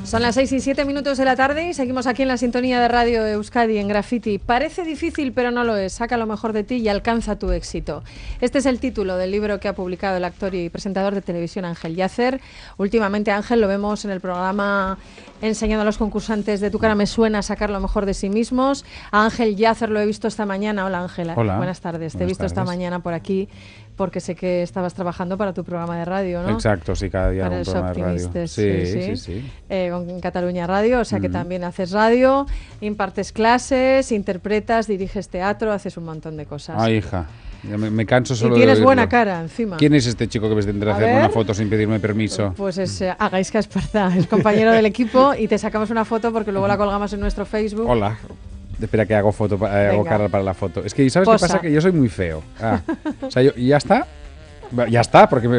Son las 6:07 de la tarde y seguimos aquí en la sintonía de Radio Euskadi en Graffiti. Parece difícil, pero no lo es. Saca lo mejor de ti y alcanza tu éxito. Este es el título del libro que ha publicado el actor y presentador de televisión Ángel Yacer. Últimamente Ángel lo vemos en el programa enseñando a los concursantes de Tu cara me suena a sacar lo mejor de sí mismos. A Ángel Yacer lo he visto esta mañana. Hola Ángela. Hola. Buenas tardes. Te he visto esta mañana por aquí porque sé que estabas trabajando para tu programa de radio, ¿no? Exacto, sí, cada día para un programa de radio. Sí. En Cataluña Radio, o sea que también haces radio, impartes clases, interpretas, diriges teatro, haces un montón de cosas. Ay, hija, ya me canso solo y de tienes oírlo. buena cara encima. ¿Quién es este chico que me tendrá que hacer una foto sin pedirme permiso? Pues es Agaizka Esparza, es compañero del equipo y te sacamos una foto porque luego la colgamos en nuestro Facebook. Hola. Espera que hago cara para la foto. Es que, ¿sabes qué pasa? Que yo soy muy feo. O sea, ya está. Ya está, porque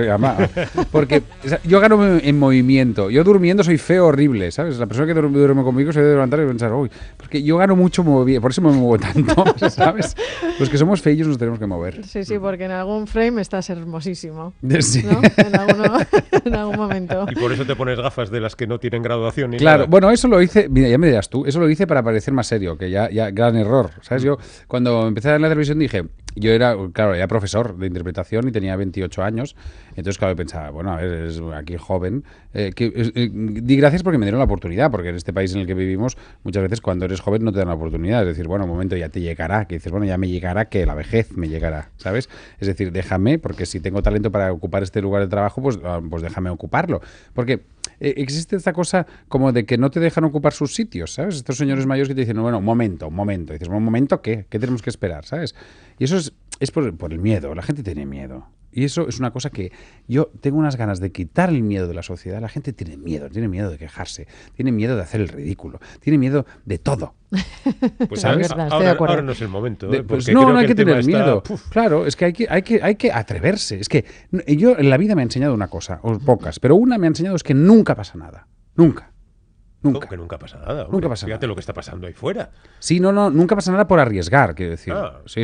yo gano en movimiento. Yo durmiendo soy feo, horrible, ¿sabes? La persona que duerme conmigo se debe levantar y pensar, uy, porque yo gano mucho moviendo, por eso me muevo tanto, ¿sabes? Los que somos feos nos tenemos que mover. Sí, porque en algún frame estás hermosísimo. Sí. ¿No? En algún momento. Y por eso te pones gafas de las que no tienen graduación ni Claro, nada. bueno, eso lo hice, mira, ya me dirás tú, eso lo hice para parecer más serio, que ya gran error, ¿sabes? Yo cuando empecé en la televisión dije, yo era profesor de interpretación y tenía 28 años, entonces claro, pensaba, bueno, a ver, es aquí joven, di gracias porque me dieron la oportunidad, porque en este país en el que vivimos, muchas veces cuando eres joven no te dan la oportunidad, es decir, bueno, un momento ya te llegará, que dices, bueno, ya me llegará, que la vejez me llegará, ¿sabes? Es decir, déjame, porque si tengo talento para ocupar este lugar de trabajo, pues déjame ocuparlo, porque existe esta cosa como de que no te dejan ocupar sus sitios, ¿sabes? Estos señores mayores que te dicen, bueno, un momento, y dices, bueno, un momento, ¿qué tenemos que esperar, ¿sabes? Y eso es por el miedo, la gente tiene miedo. Y eso es una cosa que yo tengo unas ganas de quitar el miedo de la sociedad. La gente tiene miedo de quejarse, tiene miedo de hacer el ridículo, tiene miedo de todo. Pues ¿sabes? ahora no es el momento. Pues no hay que tener miedo. Claro, es que hay que atreverse. Es que yo en la vida me he enseñado una cosa, o pocas, pero una me ha enseñado es que nunca pasa nada. Nunca. ¿Cómo que nunca pasa nada? Hombre? Nunca pasa Fíjate nada. lo que está pasando ahí fuera. Sí, nunca pasa nada por arriesgar, quiero decir. Sí,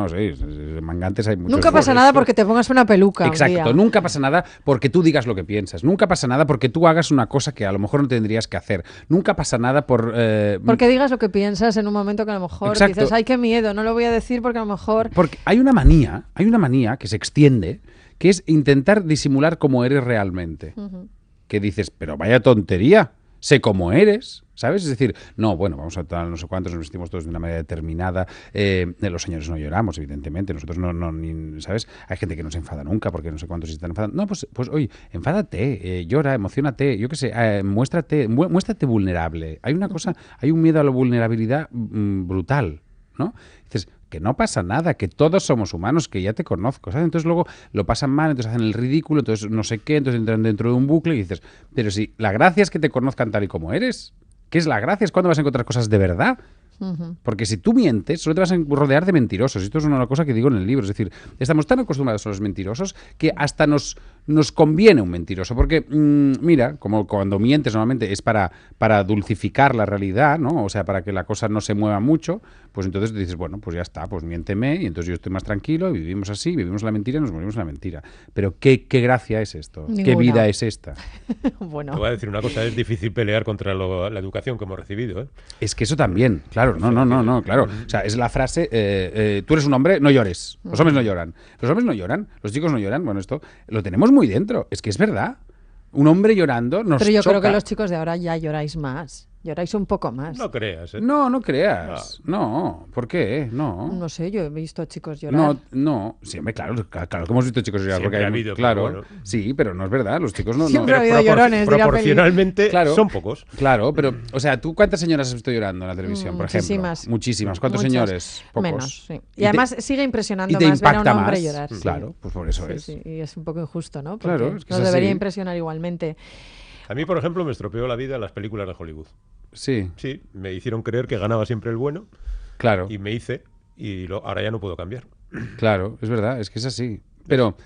mangantes hay muchos. Nunca pasa nada porque te pongas una peluca. Exacto, nunca pasa nada porque tú digas lo que piensas. Nunca pasa nada porque tú hagas una cosa que a lo mejor no tendrías que hacer. Nunca pasa nada porque digas lo que piensas en un momento que a lo mejor dices, ay, qué miedo, no lo voy a decir porque a lo mejor... Porque hay una manía que se extiende, que es intentar disimular cómo eres realmente. Que dices, pero vaya tontería. Sé cómo eres, ¿sabes? Es decir, vamos a tal, no sé cuántos, nos vestimos todos de una manera determinada, los señores no lloramos, evidentemente, nosotros no, ¿sabes? Hay gente que no se enfada nunca porque no sé cuántos se están enfadando. No, pues oye, enfádate, llora, emocionate, yo qué sé, muéstrate vulnerable. Hay un miedo a la vulnerabilidad brutal, ¿no? Dices, que no pasa nada, que todos somos humanos, que ya te conozco, ¿sabes? Entonces luego lo pasan mal, entonces hacen el ridículo, entonces no sé qué, entonces entran dentro de un bucle y dices, pero si la gracia es que te conozcan tal y como eres, ¿qué es la gracia? Es cuando vas a encontrar cosas de verdad. Porque si tú mientes, solo te vas a rodear de mentirosos. Esto es una cosa que digo en el libro. Es decir, estamos tan acostumbrados a los mentirosos que hasta nos conviene un mentiroso. Porque, mira, como cuando mientes normalmente es para dulcificar la realidad, ¿no? O sea, para que la cosa no se mueva mucho, pues entonces dices, bueno, pues ya está, pues miénteme y entonces yo estoy más tranquilo y vivimos así, vivimos la mentira y nos morimos en la mentira. Pero ¿qué gracia es esto? Ninguna. ¿Qué vida es esta? Bueno. Te voy a decir una cosa, es difícil pelear contra la educación que hemos recibido, ¿eh? Es que eso también, claro, no, claro. O sea, es la frase, tú eres un hombre, no llores. Los hombres no lloran. Los hombres no lloran, los chicos no lloran. Bueno, esto lo tenemos muy dentro. Es que es verdad. Un hombre llorando nos Pero yo choca. creo que los chicos de ahora ya lloráis más. Lloráis un poco más. No creas, ¿eh? No creas. No, ¿por qué? No sé, yo he visto chicos llorar. No. Siempre, claro que hemos visto chicos llorar. Siempre porque ha habido, claro, pero bueno. sí, pero no es verdad. Los chicos no. Siempre no. ha habido llorones, dirá proporcionalmente Claro. son pocos. Claro, pero, o sea, ¿tú cuántas señoras has visto llorando en la televisión, por ejemplo? Muchísimas. ¿Cuántos Muchas. señores? Pocos. Menos, sí. Y además sigue impresionando y te más ver a un impacta hombre más. llorar. Claro, pues por eso es. Sí, y es un poco injusto, ¿no? Porque Claro, es que nos es debería así. impresionar igualmente. A mí, por ejemplo, me estropeó la vida las películas de Hollywood. Sí. Sí, me hicieron creer que ganaba siempre el bueno. Claro. Y me hice, ahora ya no puedo cambiar. Claro, es verdad, es que es así. Pero,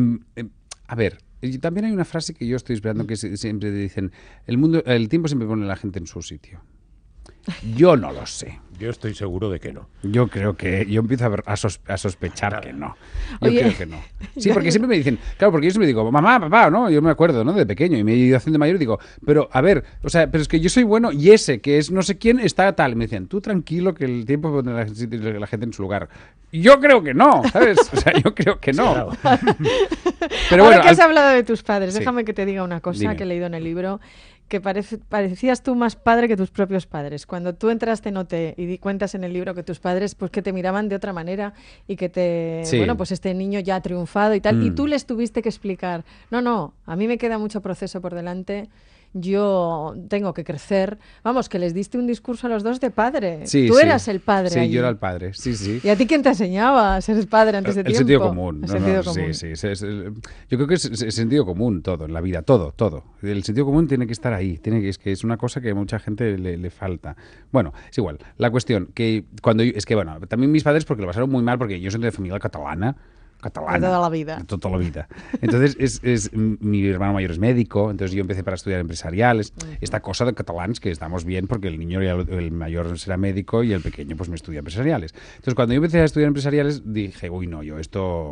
a ver, también hay una frase que yo estoy esperando que siempre dicen, el tiempo siempre pone a la gente en su sitio. Yo no lo sé. Yo estoy seguro de que no. Yo creo que... Yo empiezo a sospechar que no. Yo Oye. creo que no. Sí, porque siempre me dicen... Claro, porque yo siempre digo, mamá, papá, ¿no? Yo me acuerdo, ¿no? De pequeño. Y me he ido haciendo mayor y digo, pero, a ver, o sea, pero es que yo soy bueno y ese, que es no sé quién, está tal. Y me decían, tú tranquilo que el tiempo pone la gente en su lugar. Y yo creo que no, ¿sabes? O sea, yo creo que no. Pero Ahora bueno, que has hablado de tus padres, Sí. déjame que te diga una cosa Dime. que he leído en el libro, que parecías tú más padre que tus propios padres. Cuando tú entraste en OT y cuentas en el libro que tus padres pues que te miraban de otra manera y que Sí. bueno, pues este niño ya ha triunfado y tal, y Mm. tú les tuviste que explicar, no, a mí me queda mucho proceso por delante. Yo tengo que crecer. Vamos, que les diste un discurso a los dos de padre. sí, Tú sí. eras el padre Sí, allí. yo era el padre, sí, sí. ¿Y a ti quién te enseñaba a ser padre antes de El tiempo? sentido común. El No, sentido no, común. Sí, sí. Yo creo que es sentido común todo en la vida, todo. El sentido común tiene que estar ahí. Es que es una cosa que a mucha gente le falta. Bueno, es igual. La cuestión que bueno, también mis padres porque lo pasaron muy mal porque yo soy de familia catalana. De toda la vida. De toda la vida. Entonces, mi hermano mayor es médico, entonces yo empecé para estudiar empresariales. Esta cosa de catalans que estamos bien porque el niño, el mayor será médico y el pequeño pues me estudia empresariales. Entonces, cuando yo empecé a estudiar empresariales, dije, uy, no, yo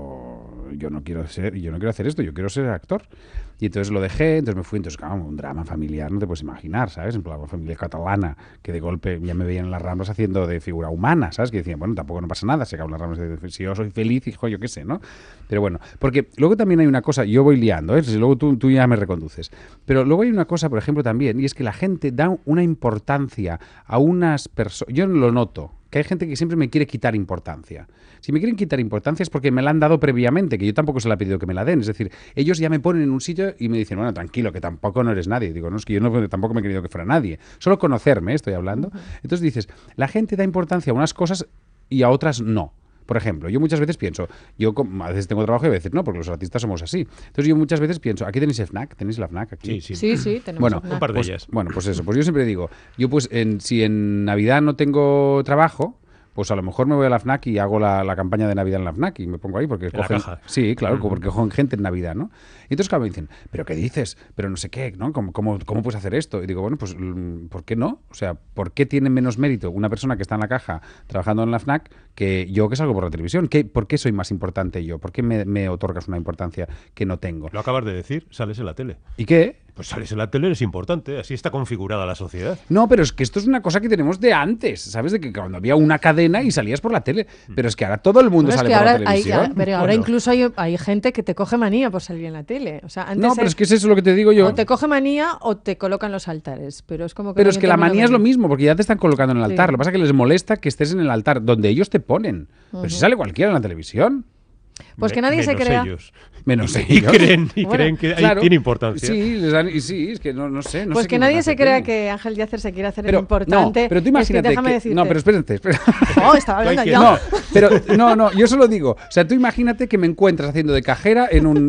no quiero hacer esto, yo quiero ser actor. Y entonces lo dejé, entonces me fui, entonces claro, un drama familiar, no te puedes imaginar, ¿sabes? En plan, una familia catalana, que de golpe ya me veían en las Ramblas haciendo de figura humana, ¿sabes? Que decían, bueno, tampoco no pasa nada, se acaban las Ramblas, si yo soy feliz, hijo, yo qué sé, ¿no? Pero bueno, porque luego también hay una cosa, yo voy liando, ¿eh? Si luego tú ya me reconduces, pero luego hay una cosa, por ejemplo, también, y es que la gente da una importancia a unas personas, yo lo noto, que hay gente que siempre me quiere quitar importancia. Si me quieren quitar importancia es porque me la han dado previamente, que yo tampoco se la he pedido que me la den. Es decir, ellos ya me ponen en un sitio y me dicen, bueno, tranquilo, que tampoco no eres nadie. Digo, no, es que yo tampoco me he querido que fuera nadie. Solo conocerme, estoy hablando. Entonces dices, la gente da importancia a unas cosas y a otras no. Por ejemplo, yo muchas veces pienso, a veces tengo trabajo y a veces no, porque los artistas somos así. Entonces yo muchas veces pienso, aquí tenéis el FNAC, tenéis la FNAC aquí. Sí. Sí, tenemos Bueno, una. Un par de pues, ellas. bueno, pues eso, pues yo siempre digo, yo pues si en Navidad no tengo trabajo, pues a lo mejor me voy a la FNAC y hago la campaña de Navidad en la FNAC y me pongo ahí porque En la caja. Sí, claro, porque cogen gente en Navidad, ¿no? Y entonces claro me dicen, ¿pero qué dices? Pero no sé qué, ¿no? ¿Cómo puedes hacer esto? Y digo, bueno, pues ¿por qué no? O sea, ¿por qué tiene menos mérito una persona que está en la caja trabajando en la FNAC que yo que salgo por la televisión? ¿Por qué soy más importante yo? ¿Por qué me otorgas una importancia que no tengo? Lo acabas de decir, sales en la tele. ¿Y qué? Pues sales en la tele, es importante, así está configurada la sociedad. No, pero es que esto es una cosa que tenemos de antes, ¿sabes? De que cuando había una cadena y salías por la tele. Pero es que ahora todo el mundo Bueno, es sale que por la ahora televisión. pero ahora Bueno. incluso hay gente que te coge manía por salir en la tele. O sea, antes No, pero es que es eso lo que te digo yo. o te coge manía o te colocan los altares. Pero es como que Pero no es hay que un la término manía es lo medio. mismo, porque ya te están colocando en el Sí. altar. Lo que pasa es que les molesta que estés en el altar, donde ellos te ponen. Pero si sale cualquiera en la televisión, Pues que nadie se Menos crea. ellos. menos Y ellos. creen Bueno, que ahí Claro, tiene importancia. Sí, es que no sé. No Pues sé que qué nadie se importancia crea tiene. que Ángel Yacer se quiere hacer el Pero, importante. no, pero tú Es que imagínate déjame que... decirte. No, pero espérate. Oh, estaba hablando yo. No, pero yo solo digo, o sea, tú imagínate que me encuentras haciendo de cajera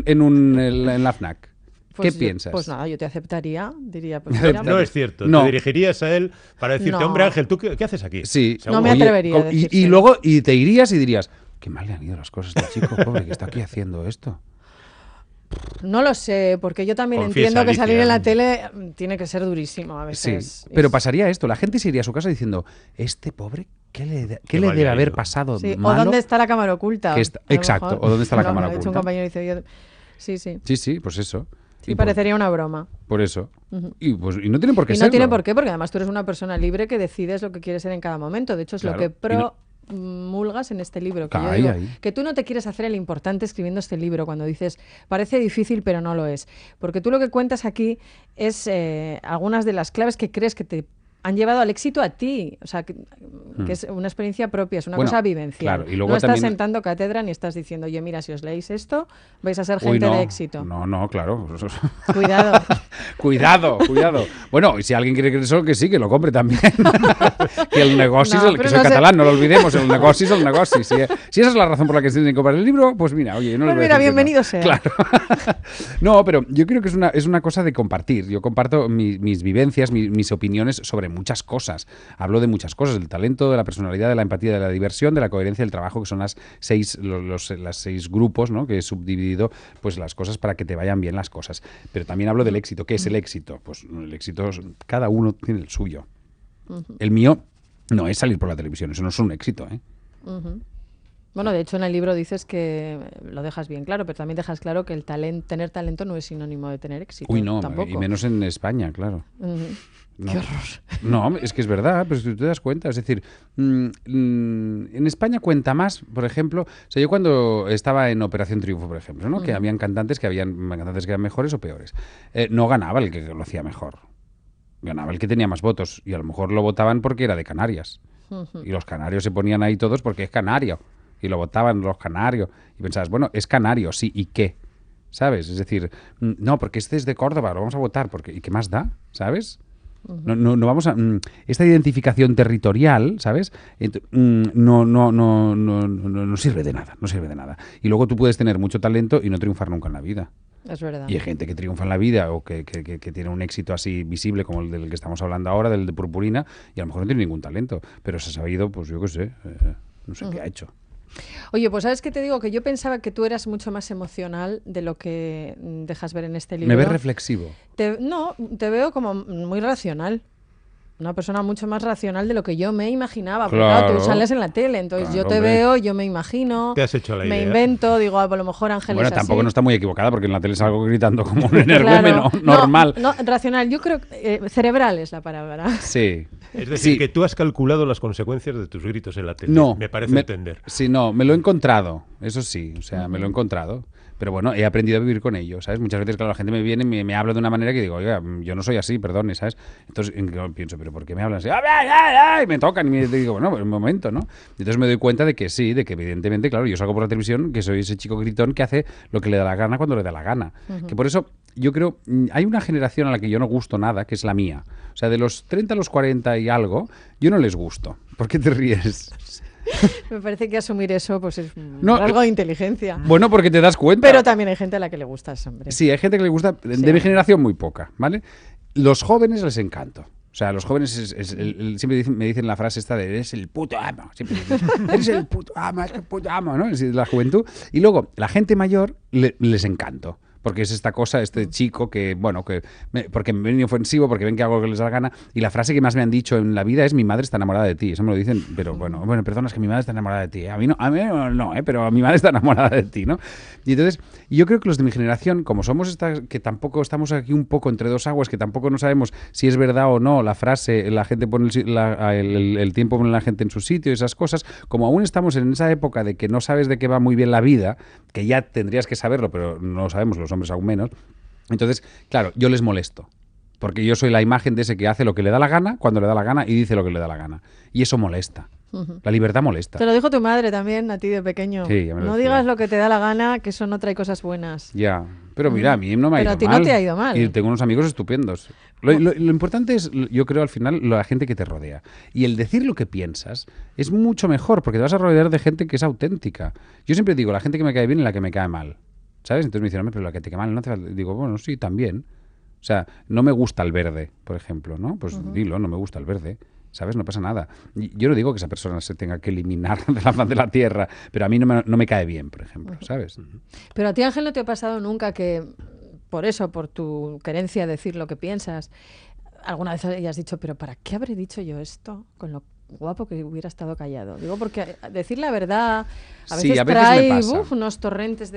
en la FNAC. Pues ¿Qué yo- piensas? Pues nada, yo te aceptaría. Diría, pues mira, No es cierto. No. Te dirigirías a él para decirte, No. hombre Ángel, ¿tú qué haces aquí? Sí. Seguro. No me atrevería a y decírselo. luego te irías y dirías, qué mal le han ido las cosas a este chico, pobre, que está aquí haciendo esto. no lo sé, porque yo también Confiesa, entiendo que salir Alicia. en la tele tiene que ser durísimo a Sí, veces. pero Es- pasaría esto, la gente se iría a su casa diciendo, este pobre, ¿qué le Qué debe mal le ha haber ido. pasado Sí, o malo? dónde está la cámara oculta. Que está- A lo exacto, mejor. o dónde está la No, cámara me ha dicho un oculta. compañero y dice, sí, sí. Sí, pues eso. Sí, Y parecería una broma. por eso. Y no tiene por qué Y no serlo. tiene por qué, porque además tú eres una persona libre que decides lo que quieres ser en cada momento. De hecho, es Claro, lo que y no- promulgas en este libro. Que yo Ahí, digo, ahí. que tú no te quieres hacer el importante escribiendo este libro cuando dices, parece difícil, pero no lo es. Porque tú lo que cuentas aquí es algunas de las claves que crees que te han llevado al éxito a ti. O sea, que es una experiencia propia, es una Bueno, cosa vivencial. claro, y luego no estás también- sentando cátedra ni estás diciendo, oye, mira, si os leéis esto, vais a ser Uy, gente no, de éxito. No, claro. Cuidado. Cuidado. Bueno, y si alguien quiere creer eso, que sí, que lo compre también. Que el negocio No, es el pero que soy no sé. catalán, no lo olvidemos, el negocio es el negocio. Si esa es la razón por la que se tienen que comprar el libro, pues mira, oye, no les Pues voy a mira, decir que no. bienvenido sea. Claro. No, pero yo creo que es una cosa de compartir. Yo comparto mis vivencias, mis opiniones sobre muchas cosas. Hablo de muchas cosas, del talento, de la personalidad, de la empatía, de la diversión, de la coherencia del trabajo, que son las seis grupos, ¿no? Que he subdividido pues las cosas para que te vayan bien las cosas. Pero también hablo del éxito. ¿Qué es el éxito? Pues el éxito, cada uno tiene el suyo. El mío no es salir por la televisión, eso no es un éxito, ¿eh? Bueno, de hecho en el libro dices que lo dejas bien claro, pero también dejas claro que tener talento no es sinónimo de tener éxito. Uy, no, tampoco. y menos en España, claro. Qué horror. No, es que es verdad, pero si tú te das cuenta, es decir, en España cuenta más, por ejemplo, o sea, yo cuando estaba en Operación Triunfo, por ejemplo, ¿no? Que habían cantantes que eran mejores o peores. No ganaba el que lo hacía mejor, ganaba el que tenía más votos, y a lo mejor lo votaban porque era de Canarias. Y los canarios se ponían ahí todos porque es canario, y lo votaban los canarios, y pensabas, bueno, es canario, sí, ¿y qué? ¿Sabes? Es decir, no, porque este es de Córdoba, lo vamos a votar, porque ¿y qué más da? ¿Sabes? No vamos a... esta identificación territorial, ¿sabes? No sirve de nada, no sirve de nada. Y luego tú puedes tener mucho talento y no triunfar nunca en la vida. Es verdad. Y hay gente que triunfa en la vida o que tiene un éxito así visible como el del que estamos hablando ahora, del de Purpurina, y a lo mejor no tiene ningún talento, pero se ha sabido, pues yo qué sé, no sé qué ha hecho. Oye, pues ¿sabes qué te digo? Que yo pensaba que tú eras mucho más emocional de lo que dejas ver en este libro. ¿Me ves reflexivo? No, te veo como muy racional. Una persona mucho más racional de lo que yo me imaginaba. Porque claro, tú sales en la tele, entonces yo te veo, yo me imagino, te has hecho la idea. Me invento, digo, a lo mejor Ángeles bueno, así. tampoco no está muy equivocada porque en la tele salgo gritando como un energúmeno normal. No, racional, yo creo cerebral es la palabra. Sí. Es decir, que tú has calculado las consecuencias de tus gritos en la tele. No. Me parece entender. Sí, no, me lo he encontrado, eso sí, o sea, me lo he encontrado. Pero bueno, he aprendido a vivir con ello, ¿sabes? Muchas veces, claro, la gente me viene y me habla de una manera que digo, oiga, yo no soy así, perdone, ¿sabes? Entonces pienso, ¿pero por qué me hablan así? ¡Ay! Me tocan y me digo, bueno, pues un momento, ¿no? Y entonces me doy cuenta de que sí, de que evidentemente, claro, yo salgo por la televisión, que soy ese chico gritón que hace lo que le da la gana cuando le da la gana. Que por eso yo creo, hay una generación a la que yo no gusto nada, que es la mía. O sea, de los 30 a los 40 y algo, yo no les gusto. ¿Por qué te ríes? Me parece que asumir eso pues es algo de inteligencia. Bueno, porque te das cuenta. Pero también hay gente a la que le gusta eso, hombre. Sí, hay gente que le gusta, de mi generación muy poca, ¿vale? Los jóvenes les encanto. O sea, los jóvenes siempre me dicen la frase esta de eres el puto amo. Siempre dicen, eres el puto amo, es el puto amo, ¿no? Es la juventud. Y luego, la gente mayor les encanto. Porque es esta cosa, este chico que, bueno, porque me ven inofensivo, porque ven que hago lo que les da la gana. Y la frase que más me han dicho en la vida es mi madre está enamorada de ti. Eso me lo dicen, pero bueno, perdona, es que mi madre está enamorada de ti. A mí no, pero mi madre está enamorada de ti, ¿no? Y entonces, yo creo que los de mi generación, como somos que tampoco estamos aquí un poco entre dos aguas, que tampoco no sabemos si es verdad o no la frase, la gente pone el tiempo pone la gente en su sitio y esas cosas, como aún estamos en esa época de que no sabes de qué va muy bien la vida, que ya tendrías que saberlo, pero no lo sabemos los hombres aún menos. Entonces, claro, yo les molesto. Porque yo soy la imagen de ese que hace lo que le da la gana, cuando le da la gana y dice lo que le da la gana. Y eso molesta. La libertad molesta. Te lo dijo tu madre también a ti de pequeño. Sí, ya me lo no decía. Digas lo que te da la gana, que eso no trae cosas buenas. Ya, pero mira, a mí no me ha ido mal. Pero a ti no te ha ido mal. Y tengo unos amigos estupendos. Lo importante es, yo creo, al final, la gente que te rodea. Y el decir lo que piensas es mucho mejor, porque te vas a rodear de gente que es auténtica. Yo siempre digo, la gente que me cae bien y la que me cae mal. ¿Sabes? Entonces me dicen, hombre, pero la que te cae mal no hace falta. Digo, bueno, sí, también. O sea, no me gusta el verde, por ejemplo, ¿no? Pues dilo, no me gusta el verde. ¿Sabes? No pasa nada. Yo no digo que esa persona se tenga que eliminar de la faz de la tierra, pero a mí no me cae bien, por ejemplo, ¿sabes? Pero a ti, Ángel, ¿no te ha pasado nunca que, por eso, por tu querencia de decir lo que piensas, alguna vez hayas dicho, pero ¿para qué habré dicho yo esto con lo guapo que hubiera estado callado? Digo, porque decir la verdad a veces, trae unos torrentes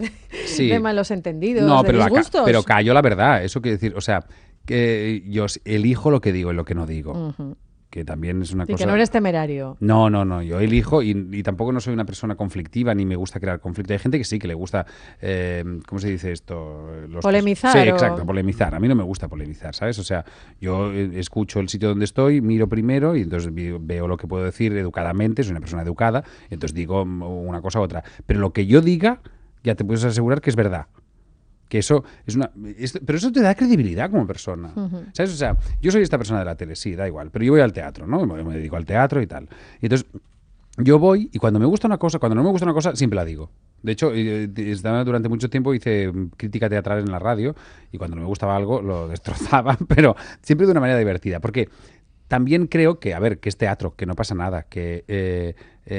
de malos entendidos, de disgustos. Pero callo la verdad, eso quiere decir, o sea, que yo elijo lo que digo y lo que no digo. Que también es una cosa... Y que no eres temerario. No, yo elijo y tampoco no soy una persona conflictiva ni me gusta crear conflicto. Hay gente que sí, que le gusta, ¿cómo se dice esto? Polemizar. Sí, exacto, polemizar. A mí no me gusta polemizar, ¿sabes? O sea, yo escucho el sitio donde estoy, miro primero y entonces veo lo que puedo decir educadamente, soy una persona educada, entonces digo una cosa u otra. Pero lo que yo diga, ya te puedes asegurar que es verdad. Que eso es pero eso te da credibilidad como persona. ¿Sabes? O sea, yo soy esta persona de la tele, sí, da igual, pero yo voy al teatro, ¿no? Me dedico al teatro y tal. Y entonces, yo voy y cuando me gusta una cosa, cuando no me gusta una cosa, siempre la digo. De hecho, durante mucho tiempo hice crítica teatral en la radio y cuando no me gustaba algo lo destrozaba, pero siempre de una manera divertida. Porque también creo que, a ver, que es teatro, que no pasa nada, que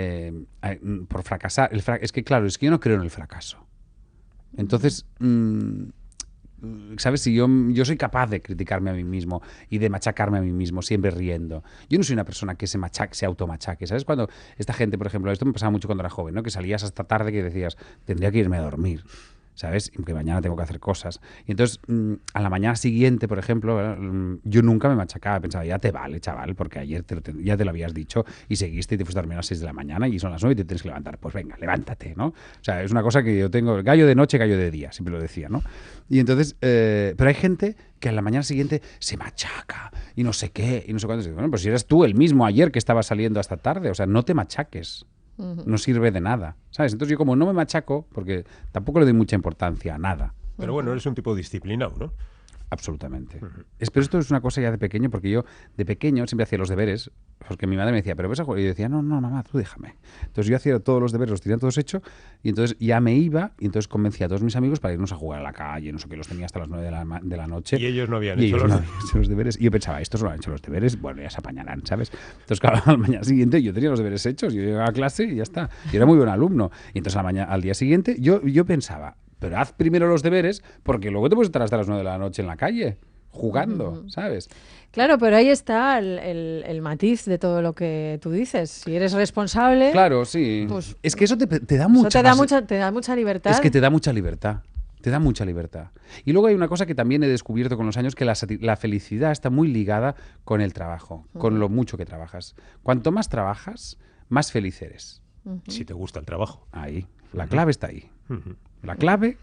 por fracasar... es que, claro, es que yo no creo en el fracaso. Entonces, ¿sabes? Si yo soy capaz de criticarme a mí mismo y de machacarme a mí mismo, siempre riendo. Yo no soy una persona que se automachaque, ¿sabes? Cuando esta gente, por ejemplo, esto me pasaba mucho cuando era joven, ¿no? Que salías hasta tarde que decías, tendría que irme a dormir, ¿sabes? Y que mañana tengo que hacer cosas. Y entonces, a la mañana siguiente, por ejemplo, yo nunca me machacaba. Pensaba, ya te vale, chaval, porque ayer ya te lo habías dicho y seguiste y te fuiste a dormir a las 6 de la mañana y son las 9 y te tienes que levantar. Pues venga, levántate, ¿no? O sea, es una cosa que yo tengo, gallo de noche, gallo de día, siempre lo decía, ¿no? Y entonces, pero hay gente que a la mañana siguiente se machaca y no sé qué, y no sé cuánto. Bueno, pues si eras tú el mismo ayer que estabas saliendo hasta tarde, o sea, no te machaques. No sirve de nada, ¿sabes? Entonces yo como no me machaco, porque tampoco le doy mucha importancia a nada. Pero bueno, eres un tipo disciplinado, ¿no? Absolutamente. Pero esto es una cosa ya de pequeño, porque yo de pequeño siempre hacía los deberes, porque mi madre me decía, pero ves a jugar. Y yo decía, no, mamá, tú déjame. Entonces yo hacía todos los deberes, los tenía todos hechos, y entonces ya me iba, y entonces convencía a todos mis amigos para irnos a jugar a la calle, no sé qué, los tenía hasta las 9 de la noche. Y ellos no habían y hecho ellos no habían hecho los deberes. Y yo pensaba, estos no han hecho los deberes, bueno, ya se apañarán, ¿sabes? Entonces, claro, al mañana siguiente yo tenía los deberes hechos, yo llegaba a clase y ya está. Y era muy buen alumno. Y entonces al día siguiente yo pensaba, pero haz primero los deberes, porque luego te puedes estar hasta las 9 de la noche en la calle jugando, ¿sabes? Claro, pero ahí está el matiz de todo lo que tú dices. Si eres responsable... Claro, sí. Pues, es que eso te da eso mucha te da mucha libertad. Es que te da mucha libertad. Te da mucha libertad. Y luego hay una cosa que también he descubierto con los años, que la felicidad está muy ligada con el trabajo, con lo mucho que trabajas. Cuanto más trabajas, más feliz eres. Si te gusta el trabajo. Ahí. La clave está ahí. La clave...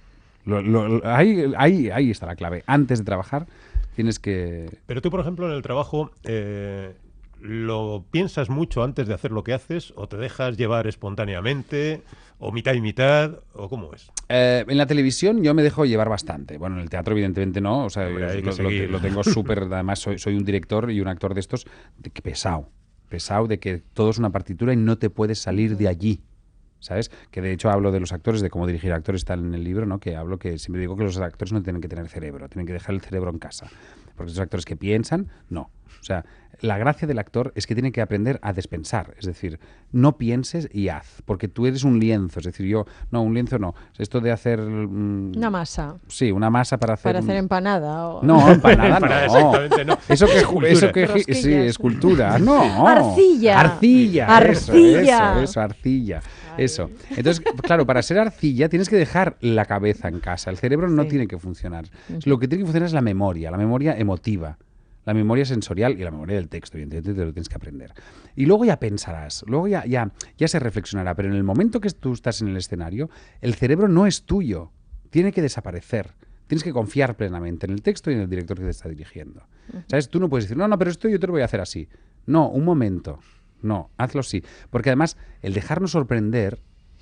ahí está la clave. Antes de trabajar tienes que... Pero tú, por ejemplo, en el trabajo, ¿lo piensas mucho antes de hacer lo que haces o te dejas llevar espontáneamente o mitad y mitad o cómo es? En la televisión yo me dejo llevar bastante. Bueno, en el teatro evidentemente no. O sea, Hombre, lo tengo súper... Además soy un director y un actor de estos pesado. Pesado de que todo es una partitura y no te puedes salir de allí. ¿Sabes? Que de hecho hablo de los actores, de cómo dirigir actores, está en el libro, ¿no? Que hablo que siempre digo que los actores no tienen que tener cerebro, tienen que dejar el cerebro en casa. Porque esos actores que piensan, no. O sea, la gracia del actor es que tiene que aprender a despensar. Es decir, no pienses y haz, porque tú eres un lienzo. Es decir, un lienzo no. Esto de hacer... una masa. Sí, una masa para hacer... Para hacer empanada. O... No, empanada no. Exactamente, no. Eso que sí, escultura. No. Arcilla. Arcilla. Eso, arcilla. Eso. Entonces, claro, para ser arcilla tienes que dejar la cabeza en casa. El cerebro no tiene que funcionar. Lo que tiene que funcionar es la memoria emotiva, la memoria sensorial y la memoria del texto. Evidentemente te lo tienes que aprender. Y luego ya pensarás, luego ya se reflexionará. Pero en el momento que tú estás en el escenario, el cerebro no es tuyo. Tiene que desaparecer. Tienes que confiar plenamente en el texto y en el director que te está dirigiendo. ¿Sabes? Tú no puedes decir, no, pero esto yo te lo voy a hacer así. No, un momento. No, hazlo así. Porque además, el dejarnos sorprender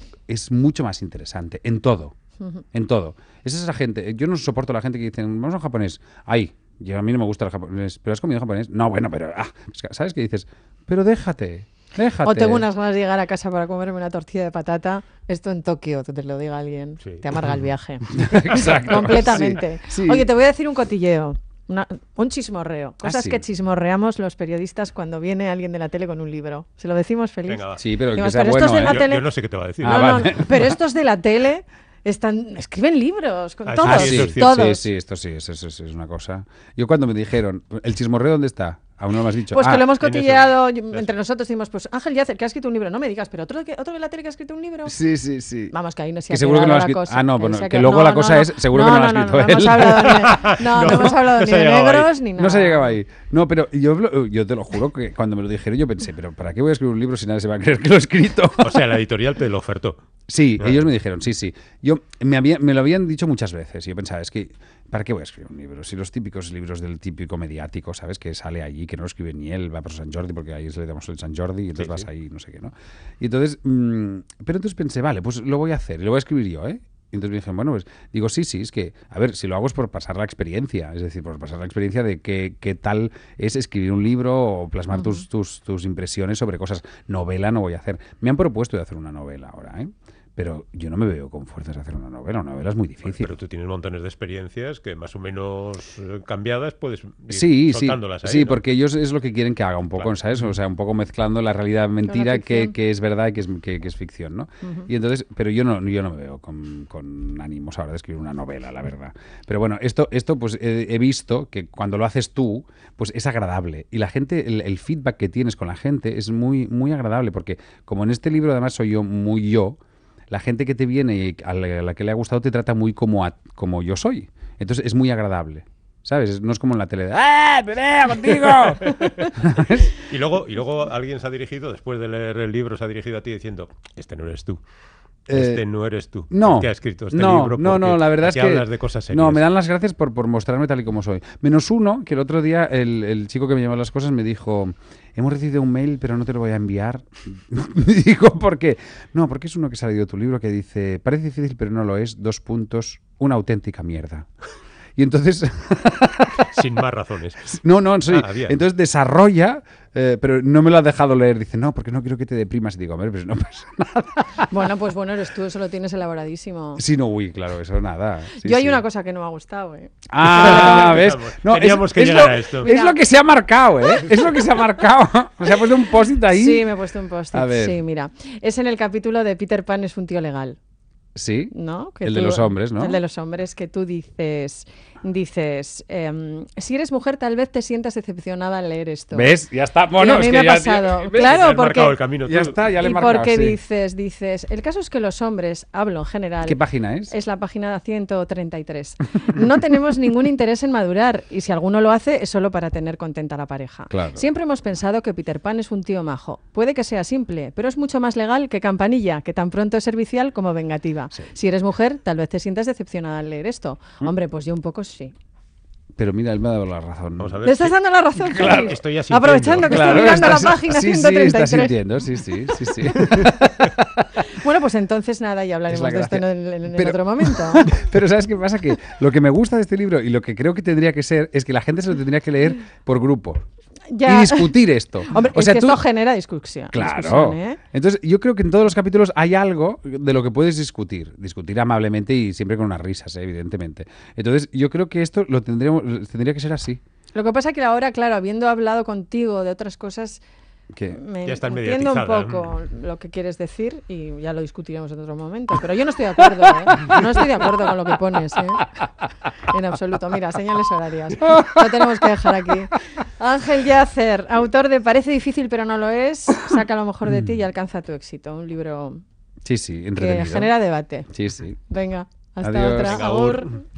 es mucho más interesante. En todo. En todo. Esa es la gente. Yo no soporto a la gente que dice, vamos a japonés. Ay, yo a mí no me gusta el japonés. ¿Pero has comido japonés? No, bueno, pero... ¿sabes qué dices? Pero déjate. O tengo unas ganas de llegar a casa para comerme una tortilla de patata. Esto en Tokio, te lo diga alguien. Sí. Te amarga el viaje. Exacto. Completamente. Sí. Oye, te voy a decir un cotilleo. Un chismorreo. Cosas que chismorreamos los periodistas cuando viene alguien de la tele con un libro. ¿Se lo decimos, Félix? Venga, va. Sí, pero decimos, que sea pero bueno. Estos de la tele... yo no sé qué te va a decir. Vale. No, pero estos de la tele escriben libros, con todos. Sí, esto sí, eso es una cosa. Yo cuando me dijeron, ¿el chismorreo dónde está? Aún no me has dicho. Pues que lo hemos cotilleado entre nosotros. Decimos, pues Ángel Yacer, que ha escrito un libro. No me digas, pero otro de la tele que ha escrito un libro. Sí. Vamos, que ahí no se que ha seguro que no lo has escrito. Bueno, que luego la cosa es, seguro que no lo has escrito él. No hemos hablado ni de negros ni nada. No se ha llegado ahí. No, pero yo te lo juro que cuando me lo dijeron yo pensé, pero ¿para qué voy a escribir un libro si nadie se va a creer que lo he escrito? O sea, la editorial te lo ofertó. Sí, ellos me dijeron, sí. Me lo habían dicho muchas veces y yo pensaba, es que, ¿para qué voy a escribir un libro? Si los típicos libros del típico mediático, ¿sabes? Que sale allí, que no lo escribe ni él, va por San Jordi, porque ahí le damos el San Jordi y entonces vas ahí, no sé qué, ¿no? Y entonces, pero entonces pensé, vale, pues lo voy a hacer y lo voy a escribir yo, ¿eh? Y entonces me dijeron, bueno, pues digo, sí, es que, a ver, si lo hago es por pasar la experiencia, es decir, por pasar la experiencia de qué tal es escribir un libro o plasmar tus impresiones sobre cosas. Novela no voy a hacer. Me han propuesto de hacer una novela ahora, ¿eh? pero yo no me veo con fuerzas de hacer una novela. Una novela es muy Bueno, difícil. pero tú tienes montones de experiencias que más o menos cambiadas puedes ir Sí, soltándolas ahí, sí, ¿no? porque ellos es lo que quieren que haga un poco, Claro. ¿sabes? O sea, un poco mezclando la realidad mentira ficción. que es verdad y que es ficción, ¿no? Y entonces, pero yo no me veo con ánimos ahora de escribir una novela, la verdad. Pero bueno, esto pues he visto que cuando lo haces tú, pues es agradable. Y la gente, el feedback que tienes con la gente es muy, muy agradable, porque como en este libro además soy yo muy yo, la gente que te viene y a la que le ha gustado te trata muy como yo soy. Entonces es muy agradable. ¿Sabes? No es como en la tele de ¡ah, pelea contigo! Y luego alguien se ha dirigido, después de leer el libro, se ha dirigido a ti diciendo, este no eres tú. Este no eres tú. No, el que ha escrito este no, libro. no, porque la verdad es aquí que hablas de cosas serias. no, me dan las gracias por mostrarme tal y como soy. Menos uno, que el otro día el chico que me llevó las cosas me dijo, hemos recibido un mail, pero no te lo voy a enviar. Digo, ¿por qué? No, porque es uno que ha salido de tu libro que dice, parece difícil, pero no lo es, : una auténtica mierda. Y entonces... Sin más razones. No, sí. Bien. Entonces desarrolla, pero no me lo has dejado leer. Dice, no, porque no quiero que te deprimas. Y digo, hombre, pues no pasa nada. Bueno, pues bueno, eres tú, eso lo tienes elaboradísimo. Sí, no, uy, claro, eso nada. Sí, Yo hay sí. una cosa que no me ha gustado, ¿eh? Ah, ¿ves? No, Teníamos que llegar a esto. Es lo que se ha marcado, ¿eh? Es lo que se ha marcado. O sea, ha puesto un post-it ahí. Sí, me he puesto un post-it. A ver. Sí, mira. Es en el capítulo de Peter Pan es un tío legal. Sí. ¿No? El de los hombres, ¿no? El de los hombres, que tú dices, si eres mujer tal vez te sientas decepcionada al leer esto. ¿Ves? Ya está. Y Bueno, a mí es me que ha ya, pasado. ¿ves? Te Claro, has marcado porque... el camino Ya tú. está, ya le he Y marcado. porque Sí. dices, el caso es que los hombres, hablo en general. ¿Qué página es? Es la página 133. No tenemos ningún interés en madurar y si alguno lo hace es solo para tener contenta a la pareja. Claro. Siempre hemos pensado que Peter Pan es un tío majo. Puede que sea simple, pero es mucho más legal que Campanilla, que tan pronto es servicial como vengativa. Sí. Si eres mujer, tal vez te sientas decepcionada al leer esto. Hombre, pues yo un poco sí. Pero mira, él me ha dado la razón. Vamos a ver. ¿Le estás sí. dando la razón? Claro, Félix? estoy asintiendo. Aprovechando que Claro, estoy mirando la estás- página sí, 133. Sí, estás sintiendo, sí. Bueno, pues entonces nada, ya Es hablaremos la de esto gracia. en Pero- otro momento. Pero ¿sabes qué pasa? Que lo que me gusta de este libro y lo que creo que tendría que ser es que la gente se lo tendría que leer por grupo. Ya. Y discutir esto. Hombre, O es sea, que tú- esto genera discusión. Claro. discusión, ¿eh? Entonces, yo creo que en todos los capítulos hay algo de lo que puedes discutir. Discutir amablemente y siempre con unas risas, evidentemente. Entonces, yo creo que esto tendría que ser así. Lo que pasa es que ahora, claro, habiendo hablado contigo de otras cosas, Que... me Ya están entiendo un mediatizadas. poco lo que quieres decir y ya lo discutiremos en otro momento. Pero yo no estoy de acuerdo, ¿eh? No estoy de acuerdo con lo que pones, ¿eh? En absoluto. Mira, señales horarias. Lo tenemos que dejar aquí. Ángel Yacer, autor de Parece difícil pero no lo es, saca lo mejor de ti y alcanza tu éxito. Un libro Sí, que entretenido. genera debate. Sí. Venga, hasta Adiós. otra. Venga, Agur. agur.